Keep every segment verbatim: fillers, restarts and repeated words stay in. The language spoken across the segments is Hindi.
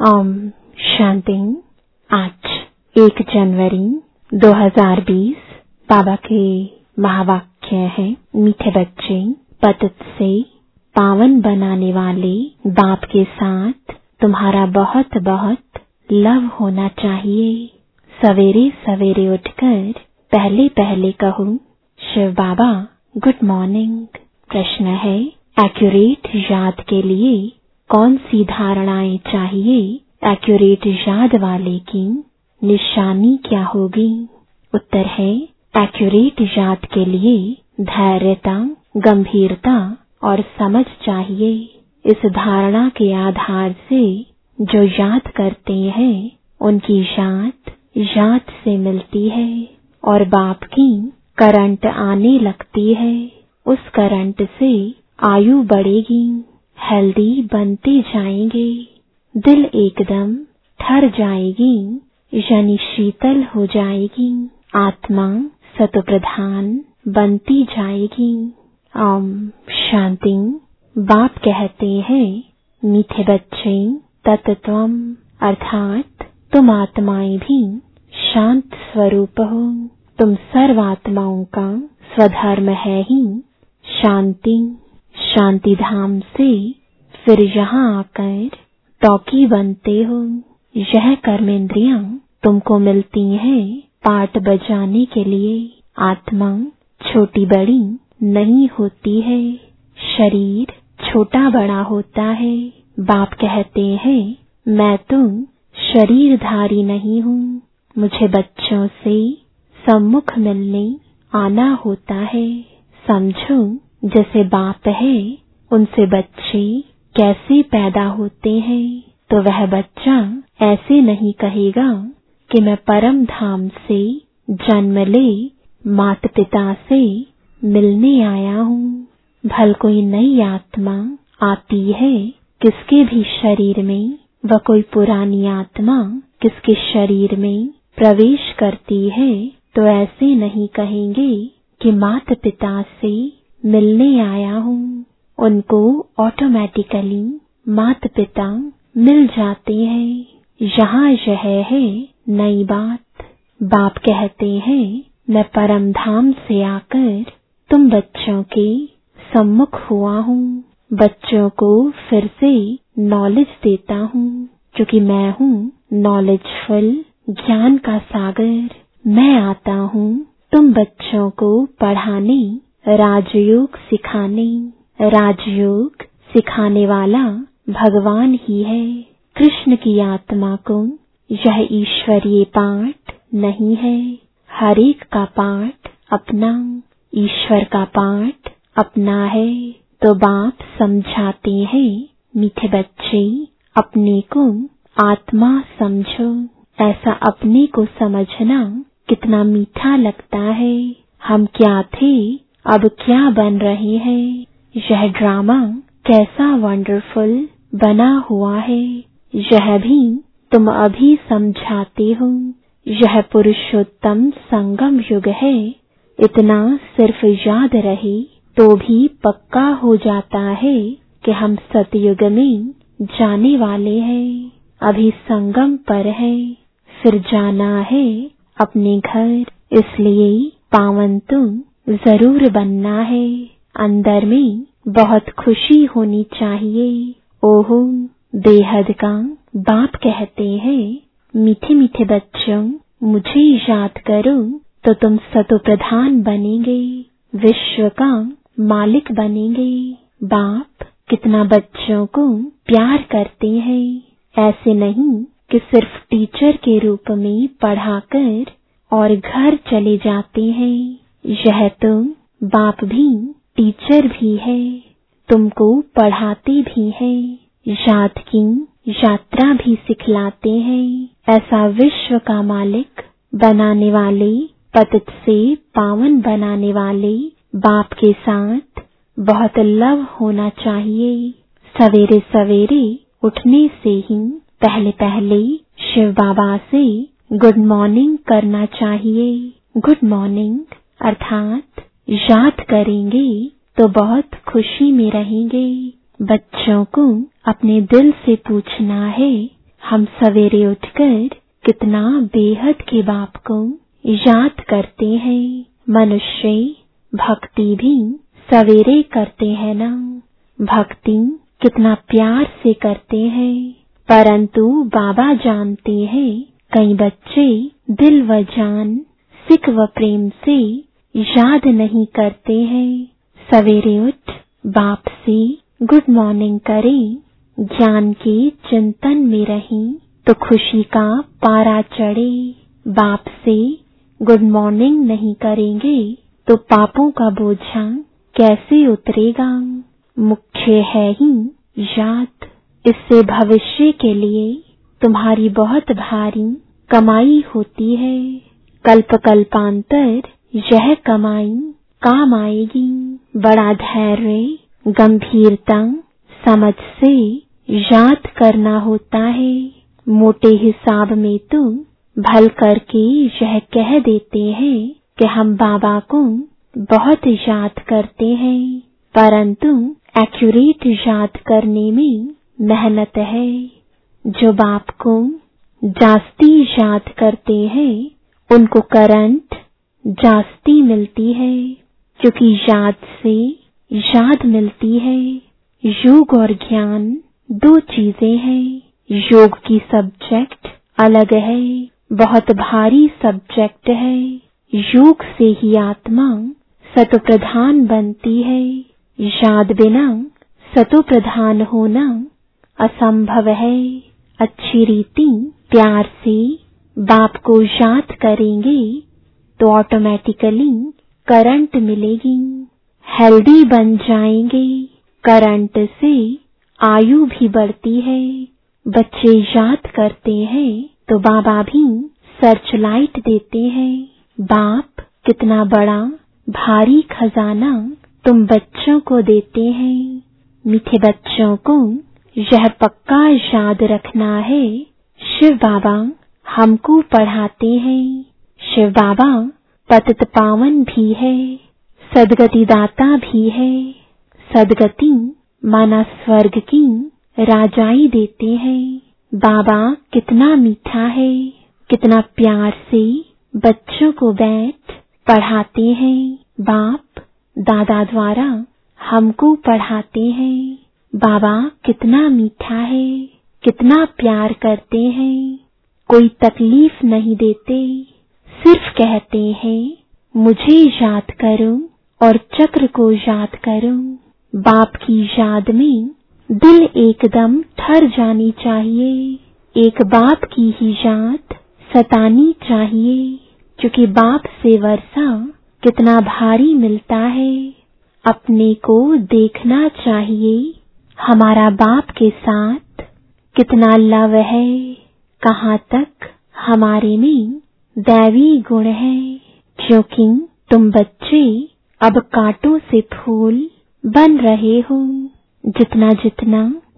ओम शांति। आज एक जनवरी दो हज़ार बीस। बाबा के महावाक्य है, मीठे बच्चे, पतित से पावन बनाने वाले बाप के साथ तुम्हारा बहुत बहुत लव होना चाहिए। सवेरे सवेरे उठकर पहले पहले कहो शिव बाबा गुड मॉर्निंग। प्रश्न है, एक्यूरेट याद के लिए कौन सी धारणाएं चाहिए? एक्यूरेट याद वाले की निशानी क्या होगी? उत्तर है, एक्यूरेट याद के लिए धैर्यता, गंभीरता और समझ चाहिए। इस धारणा के आधार से जो याद करते हैं उनकी याद याद से मिलती है और बाप की करंट आने लगती है। उस करंट से आयु बढ़ेगी, हेल्दी बनते जाएंगे, दिल एकदम ठर जाएगी यानी शीतल हो जाएगी, आत्मा सतोप्रधान बनती जाएगी। ओम शांति। बाप कहते हैं, मीठे बच्चे, तत्त्वम अर्थात तुम आत्माएं भी शांत स्वरूप हो। तुम सर्व आत्माओं का स्वधर्म है ही शांति। शांति धाम से फिर यहाँ आकर टॉकी बनते हो। यह कर्मेंद्रियां तुमको मिलती हैं पाठ बजाने के लिए। आत्मा छोटी बड़ी नहीं होती है, शरीर छोटा बड़ा होता है। बाप कहते हैं, मैं तो शरीरधारी नहीं हूँ, मुझे बच्चों से सम्मुख मिलने आना होता है। समझो, जैसे बाप है उनसे बच्चे कैसे पैदा होते हैं, तो वह बच्चा ऐसे नहीं कहेगा कि मैं परम धाम से जन्म ले माता पिता से मिलने आया हूँ। भल कोई नई आत्मा आती है किसके भी शरीर में, व कोई पुरानी आत्मा किसके शरीर में प्रवेश करती है, तो ऐसे नहीं कहेंगे कि माता पिता से मिलने आया हूँ। उनको ऑटोमेटिकली माता पिता मिल जाते हैं। यहाँ यह है नई बात। बाप कहते हैं, मैं परम धाम से आकर तुम बच्चों के सम्मुख हुआ हूँ। बच्चों को फिर से नॉलेज देता हूँ, क्योंकि मैं हूँ नॉलेजफुल, ज्ञान का सागर। मैं आता हूँ तुम बच्चों को पढ़ाने, राजयोग सिखाने। राजयोग सिखाने वाला भगवान ही है। कृष्ण की आत्मा को यह ईश्वरीय पाठ नहीं है। हर एक का पाठ अपना, ईश्वर का पाठ अपना है। तो बाप समझाते हैं, मीठे बच्चे, अपने को आत्मा समझो। ऐसा अपने को समझना कितना मीठा लगता है। हम क्या थे, अब क्या बन रहे हैं। यह ड्रामा कैसा वंडरफुल बना हुआ है, यह भी तुम अभी समझाते हो। यह पुरुषोत्तम संगम युग है। इतना सिर्फ याद रहे तो भी पक्का हो जाता है कि हम सतयुग में जाने वाले हैं। अभी संगम पर है, फिर जाना है अपने घर। इसलिए पावन तो जरूर बनना है। अंदर में बहुत खुशी होनी चाहिए। ओहो बेहद का बाप कहते हैं, मीठे मीठे बच्चों, मुझे याद करो तो तुम सतो प्रधान बनेंगे, विश्व का मालिक बनेंगे। बाप कितना बच्चों को प्यार करते हैं। ऐसे नहीं कि सिर्फ टीचर के रूप में पढ़ाकर और घर चले जाते हैं। यह तो बाप भी टीचर भी है, तुमको पढ़ाते भी हैं, याद की यात्रा भी सिखलाते हैं। ऐसा विश्व का मालिक बनाने वाले, पतित से पावन बनाने वाले बाप के साथ बहुत लव होना चाहिए। सवेरे सवेरे उठने से ही पहले पहले शिव बाबा से गुड मॉर्निंग करना चाहिए। गुड मॉर्निंग अर्थात याद करेंगे तो बहुत खुशी में रहेंगे। बच्चों को अपने दिल से पूछना है, हम सवेरे उठकर कितना बेहद के बाप को याद करते हैं। मनुष्य भक्ति भी सवेरे करते हैं ना, भक्ति कितना प्यार से करते हैं। परंतु बाबा जानते हैं कई बच्चे दिल व जान, सिक व प्रेम से याद नहीं करते हैं। सवेरे उठ बाप से गुड मॉर्निंग करें, ज्ञान के चिंतन में रहें तो खुशी का पारा चढ़े। बाप से गुड मॉर्निंग नहीं करेंगे तो पापों का बोझा कैसे उतरेगा। मुख्य है ही याद, इससे भविष्य के लिए तुम्हारी बहुत भारी कमाई होती है। कल्प कल्पांतर यह कमाई काम आएगी। बड़ा धैर्य, गंभीरता, समझ से याद करना होता है। मोटे हिसाब में तो भल करके यह कह देते हैं कि हम बाबा को बहुत याद करते हैं, परंतु एक्यूरेट याद करने में मेहनत है। जो बाप को जास्ती याद करते हैं उनको करंट जास्ती मिलती है, क्योंकि याद से याद मिलती है। योग और ज्ञान दो चीजें हैं। योग की सब्जेक्ट अलग है, बहुत भारी सब्जेक्ट है। योग से ही आत्मा सतो प्रधान बनती है। याद बिना सतो प्रधान होना असंभव है। अच्छी रीति प्यार से बाप को याद करेंगे तो ऑटोमेटिकली करंट मिलेगी, हेल्दी बन जाएंगे। करंट से आयु भी बढ़ती है। बच्चे याद करते हैं तो बाबा भी सर्च लाइट देते हैं। बाप कितना बड़ा भारी खजाना तुम बच्चों को देते हैं। मीठे बच्चों को यह पक्का याद रखना है, शिव बाबा हमको पढ़ाते हैं। शिव बाबा पतित पावन भी है, सदगति दाता भी है। सदगति माना स्वर्ग की राजाई देते हैं। बाबा कितना मीठा है, कितना प्यार से बच्चों को बैठ पढ़ाते हैं। बाप दादा द्वारा हमको पढ़ाते हैं। बाबा कितना मीठा है, कितना प्यार करते हैं। कोई तकलीफ नहीं देते, सिर्फ कहते हैं मुझे याद करो और चक्र को याद करो। बाप की याद में दिल एकदम ठर जानी चाहिए। एक बाप की ही याद सतानी चाहिए, क्योंकि बाप से वर्षा कितना भारी मिलता है। अपने को देखना चाहिए हमारा बाप के साथ कितना लव है, कहाँ तक हमारे में दैवी गुण है। क्योंकि तुम बच्चे अब कांटों से फूल बन रहे हो। जितना जितना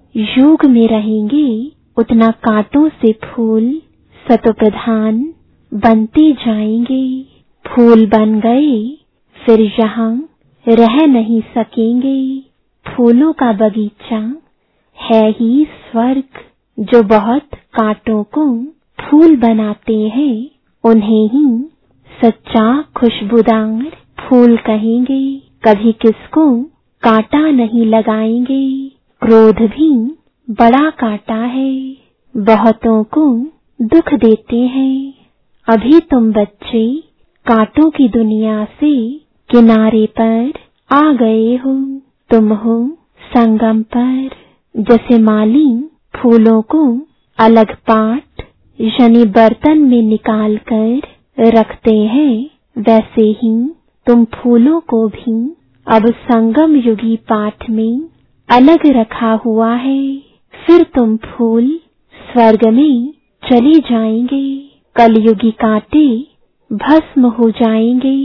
योग में रहेंगे उतना कांटों से फूल सतो प्रधान बनते जाएंगे। फूल बन गए फिर यहाँ रह नहीं सकेंगे। फूलों का बगीचा है ही स्वर्ग। जो बहुत कांटों को फूल बनाते हैं उन्हें ही सच्चा खुशबूदार फूल कहेंगे। कभी किसको कांटा नहीं लगाएंगे। क्रोध भी बड़ा कांटा है, बहुतों को दुख देते हैं। अभी तुम बच्चे कांटों की दुनिया से किनारे पर आ गए हो। तुम हो संगम पर। जैसे माली फूलों को अलग पाट यानी बर्तन में निकाल कर रखते हैं, वैसे ही तुम फूलों को भी अब संगम युगी पाठ में अलग रखा हुआ है। फिर तुम फूल स्वर्ग में चले जाएंगे। कलयुगी कांटे भस्म हो जाएंगे।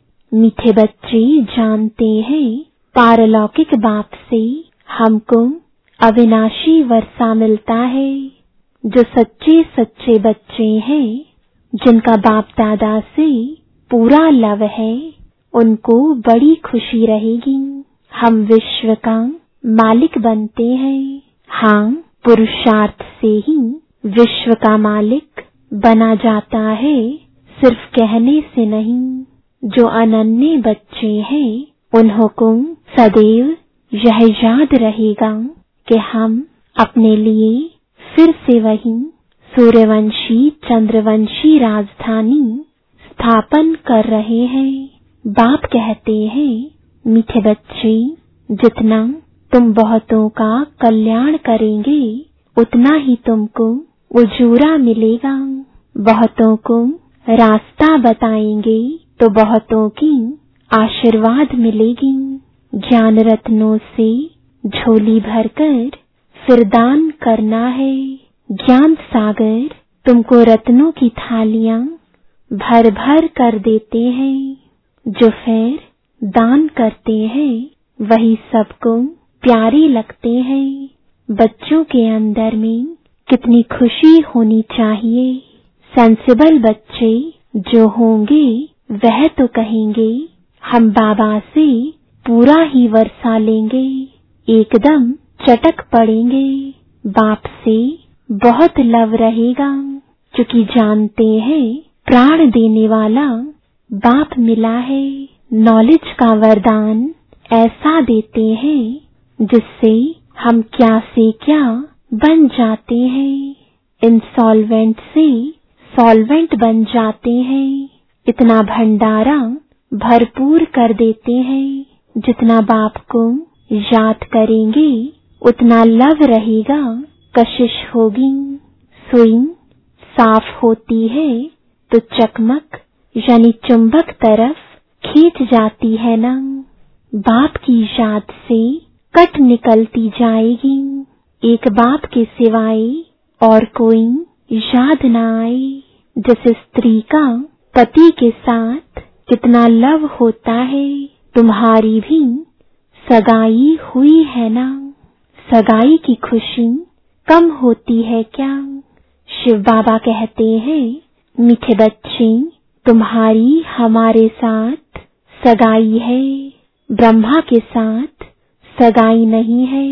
मीठे बच्चे जानते हैं पारलौकिक बाप से हमको अविनाशी वर्षा मिलता है। जो सच्चे सच्चे बच्चे हैं, जिनका बाप दादा से पूरा लव है, उनको बड़ी खुशी रहेगी। हम विश्व का मालिक बनते हैं। हाँ, पुरुषार्थ से ही विश्व का मालिक बना जाता है सिर्फ कहने से नहीं। जो अनन्य बच्चे हैं उन्हों को सदैव यह याद रहेगा कि हम अपने लिए फिर से वही सूर्यवंशी चंद्रवंशी राजधानी स्थापन कर रहे हैं। बाप कहते हैं, मीठे बच्चे, जितना तुम बहुतों का कल्याण करेंगे उतना ही तुमको उजूरा मिलेगा। बहुतों को रास्ता बताएंगे तो बहुतों की आशीर्वाद मिलेगी। ज्ञान रत्नों से झोली भरकर फिर दान करना है। ज्ञान सागर तुमको रत्नों की थालियां भर भर कर देते हैं। जो फिर दान करते हैं वही सबको प्यारे लगते हैं। बच्चों के अंदर में कितनी खुशी होनी चाहिए। सेंसिबल बच्चे जो होंगे वह तो कहेंगे, हम बाबा से पूरा ही वर्षा लेंगे, एकदम चटक पड़ेंगे। बाप से बहुत लव रहेगा, क्योंकि जानते हैं प्राण देने वाला बाप मिला है। नॉलेज का वरदान ऐसा देते हैं जिससे हम क्या से क्या बन जाते हैं। इंसॉल्वेंट से सॉल्वेंट बन जाते हैं। इतना भंडारा भरपूर कर देते हैं। जितना बाप को याद करेंगे उतना लव रहेगा, कशिश होगी। सुई साफ होती है तो चकमक यानी चुंबक तरफ खींच जाती है ना। बाप की याद से कट निकलती जाएगी। एक बाप के सिवाय और कोई याद न आए। जैसे स्त्री का पति के साथ कितना लव होता है, तुम्हारी भी सगाई हुई है ना। सगाई की खुशी कम होती है क्या? शिव बाबा कहते हैं, मीठे बच्चे, तुम्हारी हमारे साथ सगाई है, ब्रह्मा के साथ सगाई नहीं है।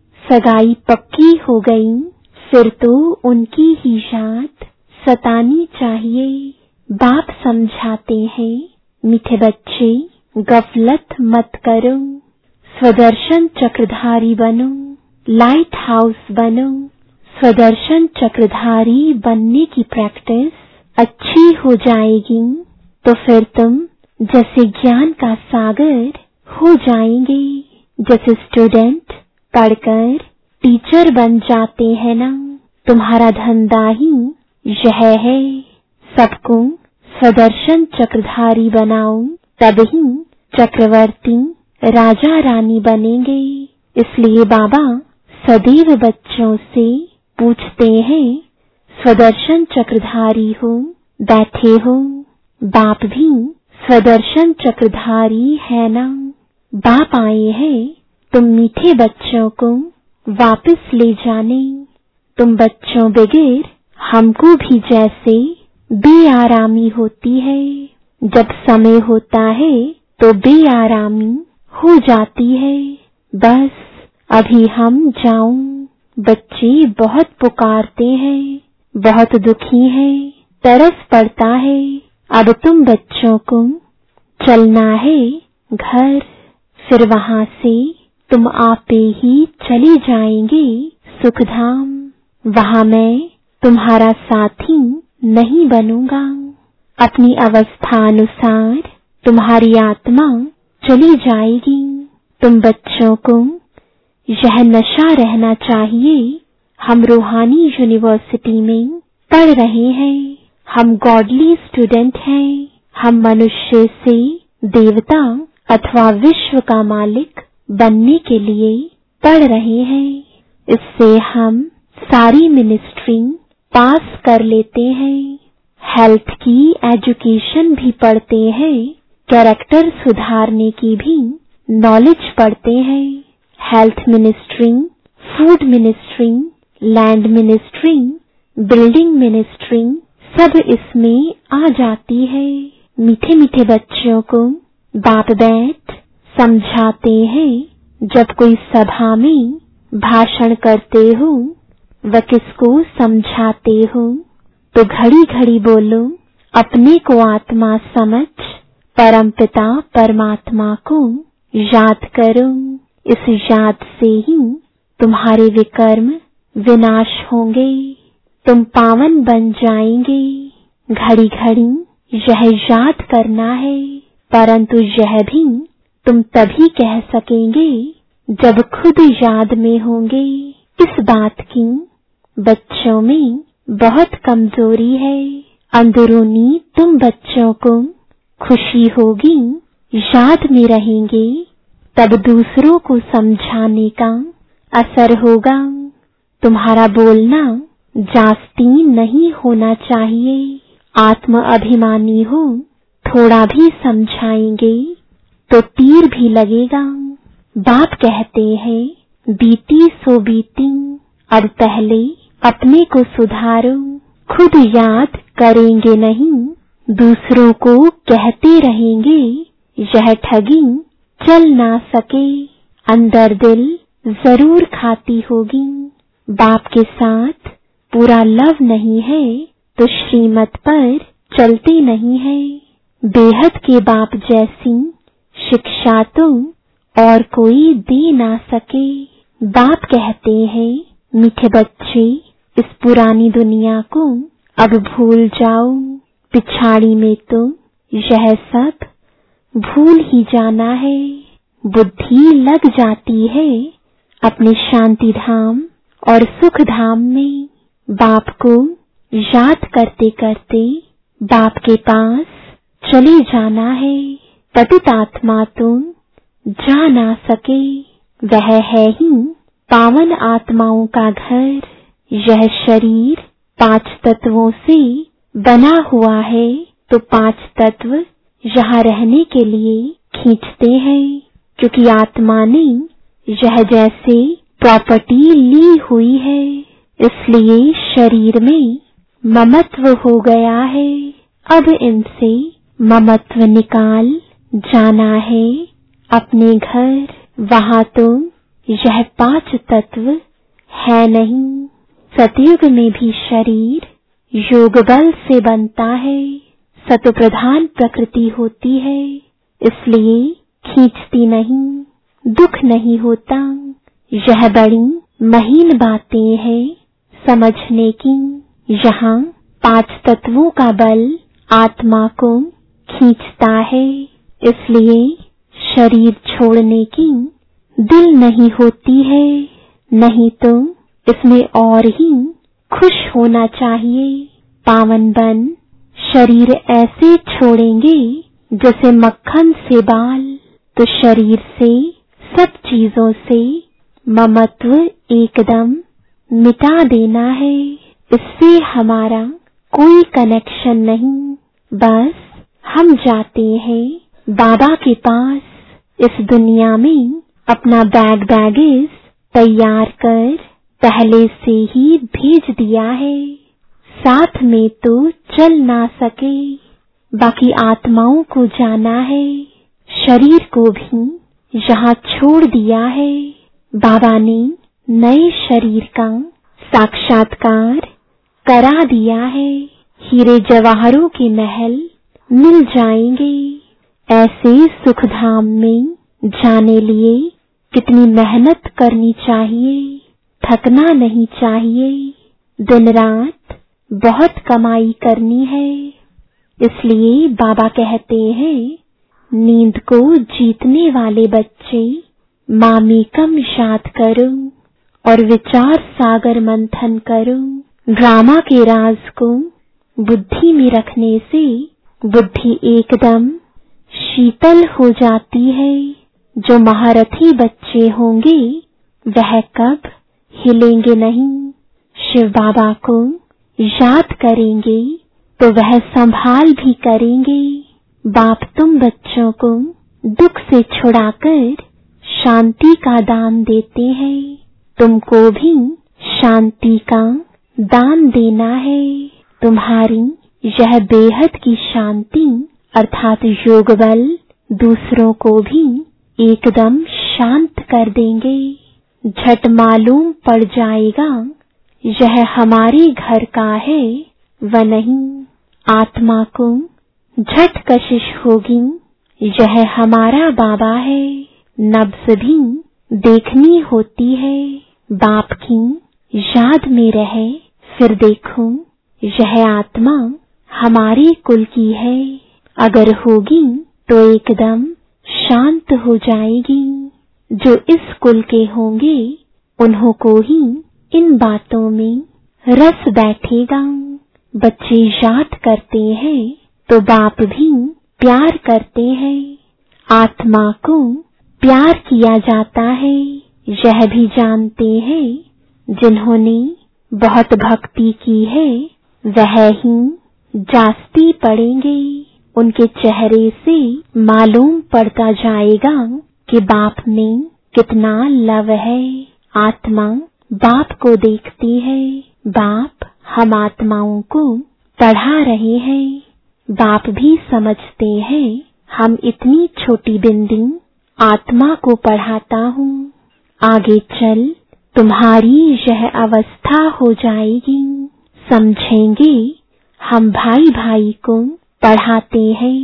सगाई पक्की हो गई फिर तो उनकी ही याद सतानी चाहिए। बाप समझाते हैं, मीठे बच्चे, गफलत मत करो, स्वदर्शन चक्रधारी बनो, लाइट हाउस बनो। स्वदर्शन चक्रधारी बनने की प्रैक्टिस अच्छी हो जाएगी तो फिर तुम जैसे ज्ञान का सागर हो जाएंगे। जैसे स्टूडेंट पढ़कर टीचर बन जाते हैं ना, तुम्हारा धंधा ही यह है, सबको स्वदर्शन चक्रधारी बनाओ, तभी चक्रवर्ती राजा रानी बनेंगे। इसलिए बाबा सदैव बच्चों से पूछते हैं, स्वदर्शन चक्रधारी हो, बैठे हो? बाप भी स्वदर्शन चक्रधारी है ना। बाप आए हैं तुम मीठे बच्चों को वापस ले जाने। तुम बच्चों बगैर हमको भी जैसे बेआरामी होती है। जब समय होता है तो बेआरामी हो जाती है। बस अभी हम जाऊं। बच्चे बहुत पुकारते हैं, बहुत दुखी हैं, तरस पड़ता है। अब तुम बच्चों को चलना है घर, फिर वहां से तुम आपे ही चले जाएंगे सुखधाम। वहां मैं तुम्हारा साथी नहीं बनूंगा। अपनी अवस्था अनुसार तुम्हारी आत्मा चली जाएगी। तुम बच्चों को यह नशा रहना चाहिए, हम रूहानी यूनिवर्सिटी में पढ़ रहे हैं, हम गॉडली स्टूडेंट हैं, हम मनुष्य से देवता अथवा विश्व का मालिक बनने के लिए पढ़ रहे हैं। इससे हम सारी मिनिस्ट्री पास कर लेते हैं। हेल्थ की एजुकेशन भी पढ़ते हैं, कैरेक्टर सुधारने की भी नॉलेज पढ़ते हैं। Health ministry, food ministry, land ministry, building ministry सब इसमें आ जाती है। मीठे मीठे बच्चों को बाप बैठ समझाते हैं, जब कोई सभा में भाषण करते हो व किसको समझाते हो तो घड़ी घड़ी बोलो, अपने को आत्मा समझ परमपिता परमात्मा को याद करो। इस याद से ही तुम्हारे विकर्म विनाश होंगे, तुम पावन बन जाएंगे। घड़ी घड़ी यह याद करना है, परंतु यह भी तुम तभी कह सकेंगे जब खुद याद में होंगे। इस बात की बच्चों में बहुत कमजोरी है। अंदरूनी तुम बच्चों को खुशी होगी, याद में रहेंगे, तब दूसरों को समझाने का असर होगा। तुम्हारा बोलना जास्ती नहीं होना चाहिए। आत्म अभिमानी हो, थोड़ा भी समझाएंगे तो तीर भी लगेगा। बाप कहते हैं, बीती सो बीती, अब पहले अपने को सुधारो। खुद याद करेंगे नहीं, दूसरों को कहते रहेंगे, यह ठगी चल ना सके। अंदर दिल जरूर खाती होगी। बाप के साथ पूरा लव नहीं है तो श्रीमत पर चलते नहीं है। बेहद के बाप जैसी शिक्षा तो और कोई दे ना सके। बाप कहते हैं, मीठे बच्चे, इस पुरानी दुनिया को अब भूल जाओ। पिछाड़ी में तो यह सब भूल ही जाना है। बुद्धि लग जाती है अपने शांति धाम और सुख धाम में। बाप को याद करते करते बाप के पास चले जाना है। पतित आत्मा तो जा ना सके, वह है ही पावन आत्माओं का घर। यह शरीर पांच तत्वों से बना हुआ है, तो पांच तत्व यहाँ रहने के लिए खींचते हैं, क्योंकि आत्मा ने यह जैसे प्रॉपर्टी ली हुई है, इसलिए शरीर में ममत्व हो गया है। अब इनसे ममत्व निकाल जाना है अपने घर। वहां तो यह पांच तत्व है नहीं। सतयुग में भी शरीर योग बल से बनता है, सत्व प्रधान प्रकृति होती है, इसलिए खींचती नहीं, दुख नहीं होता। यह बड़ी महीन बातें हैं समझने की। यहाँ पांच तत्वों का बल आत्मा को खींचता है, इसलिए शरीर छोड़ने की दिल नहीं होती है। नहीं तो इसमें और ही खुश होना चाहिए। पावन बन शरीर ऐसे छोड़ेंगे जैसे मक्खन से बाल। तो शरीर से, सब चीजों से ममत्व एकदम मिटा देना है। इससे हमारा कोई कनेक्शन नहीं। बस हम जाते हैं बाबा के पास। इस दुनिया में अपना बैग बैगेज तैयार कर पहले से ही भेज दिया है। साथ में तो चल ना सके, बाकी आत्माओं को जाना है। शरीर को भी यहाँ छोड़ दिया है। बाबा ने नए शरीर का साक्षात्कार करा दिया है। हीरे जवाहरों के महल मिल जाएंगे। ऐसे सुखधाम में जाने लिए कितनी मेहनत करनी चाहिए, थकना नहीं चाहिए। दिन रात बहुत कमाई करनी है। इसलिए बाबा कहते हैं, नींद को जीतने वाले बच्चे मामेकम याद करो और विचार सागर मंथन करो। ड्रामा के राज को बुद्धि में रखने से बुद्धि एकदम शीतल हो जाती है। जो महारथी बच्चे होंगे वह कब हिलेंगे नहीं। शिव बाबा को याद करेंगे तो वह संभाल भी करेंगे। बाप तुम बच्चों को दुख से छुड़ाकर शांति का दान देते हैं। तुमको भी शांति का दान देना है। तुम्हारी यह बेहद की शांति अर्थात योग बल दूसरों को भी एकदम शांत कर देंगे। झट मालूम पड़ जाएगा यह हमारे घर का है व नहीं। आत्मा को झट कशिश होगी, यह हमारा बाबा है। नब्ज़ भी देखनी होती है, बाप की याद में रहे फिर देखो। यह आत्मा हमारे कुल की है, अगर होगी तो एकदम शांत हो जाएगी। जो इस कुल के होंगे उन्हों को ही इन बातों में रस बैठेगा। बच्चे याद करते हैं तो बाप भी प्यार करते हैं। आत्मा को प्यार किया जाता है, यह भी जानते हैं। जिन्होंने बहुत भक्ति की है वह ही जास्ती पड़ेंगे। उनके चेहरे से मालूम पड़ता जाएगा कि बाप में कितना लव है। आत्मा बाप को देखती है, बाप हम आत्माओं को पढ़ा रहे हैं। बाप भी समझते हैं हम इतनी छोटी बिंदी आत्मा को पढ़ाता हूँ, आगे चल तुम्हारी यह अवस्था हो जाएगी। समझेंगे हम भाई भाई को पढ़ाते हैं।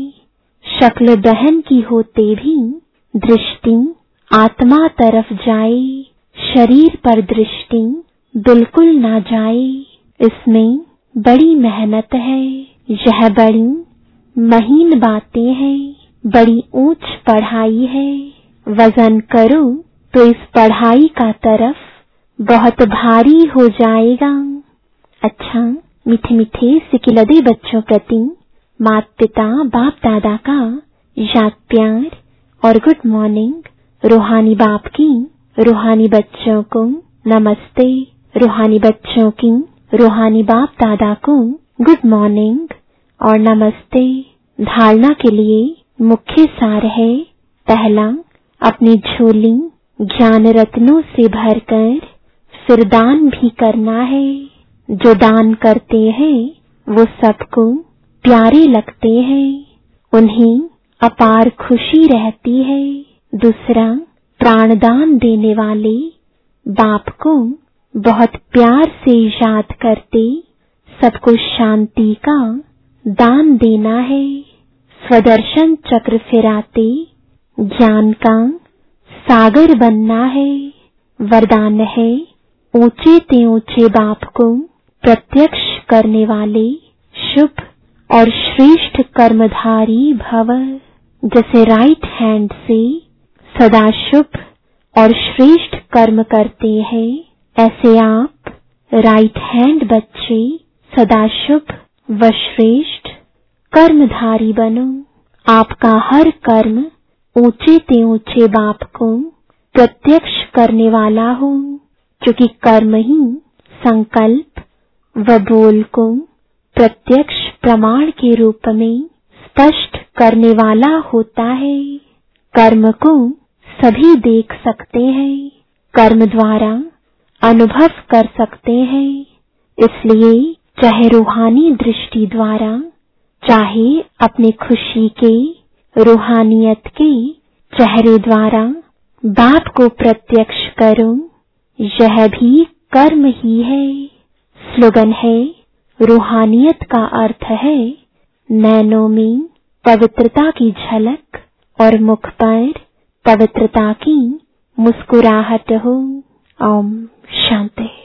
शक्ल बहन की होते भी दृष्टि आत्मा तरफ जाए, शरीर पर दृष्टि बिल्कुल ना जाए। इसमें बड़ी मेहनत है, यह बड़ी महीन बातें हैं, बड़ी ऊंच पढ़ाई है। वजन करो तो इस पढ़ाई का तरफ बहुत भारी हो जाएगा। अच्छा, मीठे मीठे सिकिलदे बच्चों प्रति माता पिता बाप दादा का याद प्यार और गुड मॉर्निंग। रूहानी बाप की रूहानी बच्चों को नमस्ते। रूहानी बच्चों की रूहानी बाप दादा को गुड मॉर्निंग और नमस्ते। धारणा के लिए मुख्य सार है, पहला, अपनी झोली ज्ञान रत्नों से भरकर फिर दान भी करना है। जो दान करते हैं वो सबको प्यारे लगते हैं, उन्हें अपार खुशी रहती है। दूसरा, प्राणदान देने वाले बाप को बहुत प्यार से याद करते सबको शांति का दान देना है। स्वदर्शन चक्र फिराते ज्ञान का सागर बनना है। वरदान है, ऊंचे ते ऊंचे बाप को प्रत्यक्ष करने वाले शुभ और श्रेष्ठ कर्मधारी भव। जैसे राइट हैंड से सदा शुभ और श्रेष्ठ कर्म करते हैं, ऐसे आप राइट हैंड बच्चे सदा शुभ व श्रेष्ठ कर्मधारी बनो। आपका हर कर्म ऊंचे ते ऊंचे बाप को प्रत्यक्ष करने वाला हो, क्योंकि कर्म ही संकल्प व बोल को प्रत्यक्ष प्रमाण के रूप में स्पष्ट करने वाला होता है। कर्म को सभी देख सकते हैं, कर्म द्वारा अनुभव कर सकते हैं। इसलिए चाहे रूहानी दृष्टि द्वारा, चाहे अपने खुशी के रूहानियत के चेहरे द्वारा बाप को प्रत्यक्ष करो, यह भी कर्म ही है। स्लोगन है, रूहानियत का अर्थ है नैनों में पवित्रता की झलक और मुख पर पवित्रता की मुस्कुराहट हो। ओम शांति।